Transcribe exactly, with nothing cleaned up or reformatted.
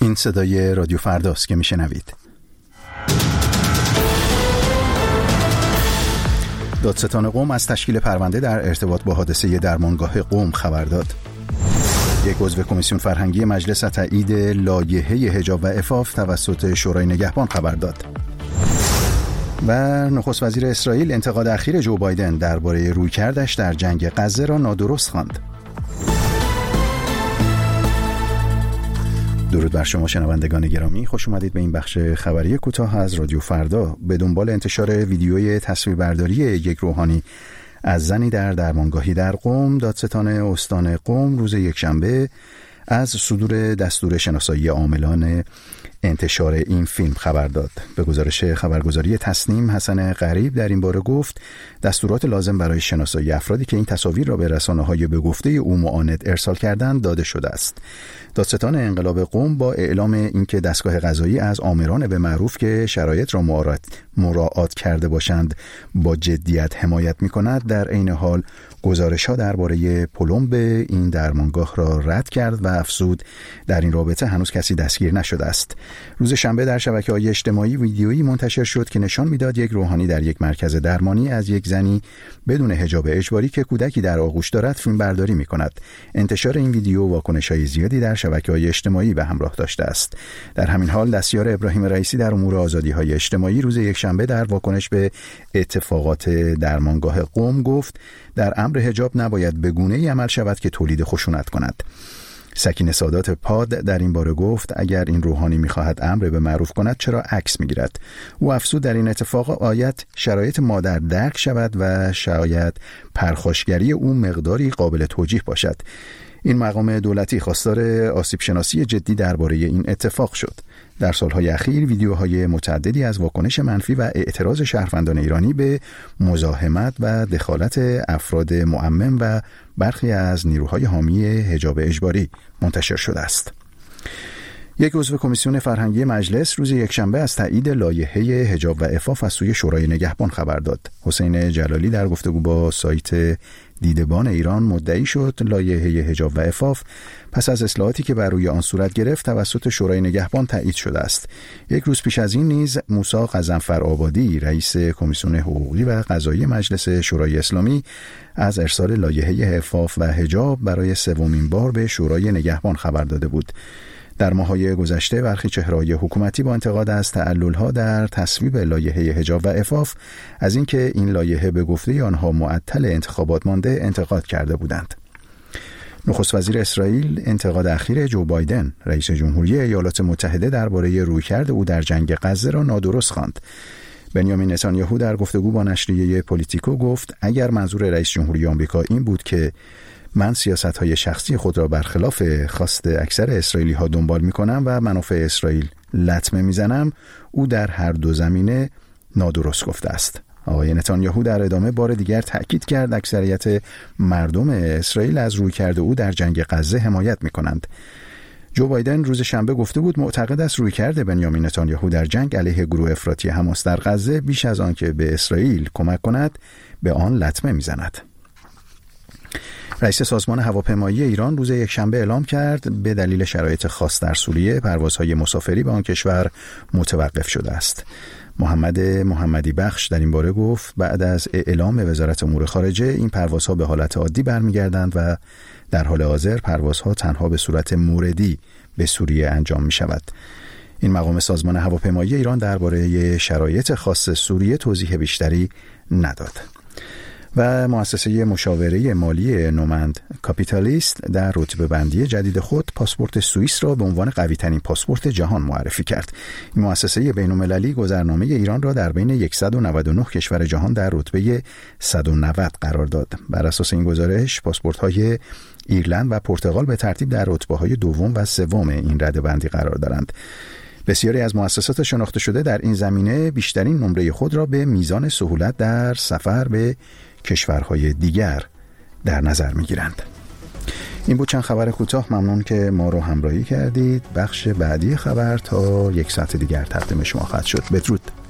این صدای رادیو فرداست که میشنوید. دادستان قم از تشکیل پرونده در ارتباط با حادثه درمانگاه قم خبر داد. یک عضو کمیسیون فرهنگی مجلس از تایید لایحه حجاب و عفاف توسط شورای نگهبان خبر داد. و نخست وزیر اسرائیل انتقاد اخیر جو بایدن درباره رویکردش در جنگ غزه را نادرست خواند. درود بر شما شنوندگان گرامی، خوش اومدید به این بخش خبری کوتاه از رادیو فردا. به دنبال انتشار ویدیوی تصویربرداری یک روحانی از زنی در درمانگاهی در قم، دادستان استان قم روز یکشنبه از صدور دستور شناسایی عاملان انتشار این فیلم خبر داد. به گزارش خبرگزاری تسنیم، حسن غریب در این باره گفت دستورات لازم برای شناسایی افرادی که این تصاویر را به رسانه‌های به گفته او معاند ارسال کردند داده شده است. دادستان انقلاب قم با اعلام اینکه دستگاه قضایی از آمران به معروف که شرایط را مراعات مراعات کرده باشند با جدیت حمایت می‌کند، در عین حال گزارش‌ها درباره پلمب این درمانگاه را رد کرد و افزود در این رابطه هنوز کسی دستگیر نشده است. روز شنبه در شبکه‌های اجتماعی ویدیویی منتشر شد که نشان می‌داد یک روحانی در یک مرکز درمانی از یک زنی بدون حجاب اجباری که کودکی در آغوش دارد فیلم برداری می‌کند. انتشار این ویدیو واکنش‌های زیادی در شبکه‌های اجتماعی به همراه داشته است. در همین حال دستیار ابراهیم رئیسی در امور آزادی‌های اجتماعی روز یکشنبه در واکنش به اتفاقات درمانگاه قم گفت در امر حجاب نباید به گونه‌ای عمل شود که تولید خشونت کند. سکینه سادات پاد در این باره گفت اگر این روحانی می‌خواهد امر به معروف کند چرا عکس می‌گیرد؟ او افزود در این اتفاق آیت شرایط مادر درک شود و شاید پرخاشگری او مقداری قابل توجیه باشد. این مقام دولتی خواستار آسیب شناسی جدی درباره این اتفاق شد. در سالهای اخیر ویدیوهای متعددی از واکنش منفی و اعتراض شهروندان ایرانی به مزاحمت و دخالت افراد معمم و برخی از نیروهای حامی حجاب اجباری منتشر شده است. یک عضو کمیسیون فرهنگی مجلس روز یکشنبه از تایید لایحه حجاب و عفاف از سوی شورای نگهبان خبر داد. حسین جلالی در گفتگو با سایت دیدبان ایران مدعی شد لایحه حجاب و عفاف پس از اصلاحاتی که بر روی آن صورت گرفت توسط شورای نگهبان تایید شده است. یک روز پیش از این نیز موسی غضنفرآبادی رئیس کمیسیون حقوقی و قضایی مجلس شورای اسلامی از ارسال لایحه عفاف و حجاب برای سومین بار به شورای نگهبان خبر داده بود. در ماه‌های گذشته برخی چهره‌های حکومتی با انتقاد از تعلل‌ها در تصویب لایحه حجاب و عفاف از اینکه این لایحه به گفته آنها معطل انتخابات مانده انتقاد کرده بودند. نخست وزیر اسرائیل انتقاد اخیر جو بایدن رئیس جمهوری ایالات متحده درباره رویکرد او در جنگ غزه را نادرست خواند. بنیامین نتانیاهو در گفتگو با نشریه پولیتیکو گفت اگر منظور رئیس جمهوری آمریکا این بود که من سیاست‌های شخصی خود را برخلاف خواست اکثر اسرائیلی ها دنبال می‌کنم و منافع اسرائیل لطمه می‌زنم، او در هر دو زمینه نادرست گفته است. آقای نتانیاهو در ادامه بار دیگر تأکید کرد اکثریت مردم اسرائیل از رویکرد او در جنگ غزه حمایت می‌کنند. جو بایدن روز شنبه گفته بود معتقد است رویکرد بنیامین نتانیاهو در جنگ علیه گروه افراطی حماس در غزه بیش از آن که به اسرائیل کمک کند به آن لطمه می‌زند. رئیس سازمان هواپیمایی ایران روز یکشنبه اعلام کرد به دلیل شرایط خاص در سوریه پروازهای مسافری به آن کشور متوقف شده است. محمد محمدی بخش در این باره گفت بعد از اعلام وزارت امور خارجه این پروازها به حالت عادی برمیگردند و در حال حاضر پروازها تنها به صورت موردی به سوریه انجام می شود. این مقام سازمان هواپیمایی ایران درباره شرایط خاص سوریه توضیح بیشتری نداد. و مؤسسه مشاوره مالی نومند کاپیتالیست در رتبه بندی جدید خود پاسپورت سوئیس را به عنوان قوی ترین پاسپورت جهان معرفی کرد. این مؤسسه بین‌المللی گذرنامه ایران را در بین صد و نود و نه کشور جهان در رتبه صد و نود قرار داد. بر اساس این گزارش پاسپورت‌های ایرلند و پرتغال به ترتیب در رتبه‌های دوم و سوم این رده‌بندی قرار دارند. بسیاری از مؤسسات شناخته شده در این زمینه بیشترین نمره خود را به میزان سهولت در سفر به کشورهای دیگر در نظر می‌گیرند. این بود چند خبر کوتاه. ممنون که ما رو همراهی کردید. بخش بعدی خبر تا یک ساعت دیگر تقدیم شما خواهد شد. بدرود.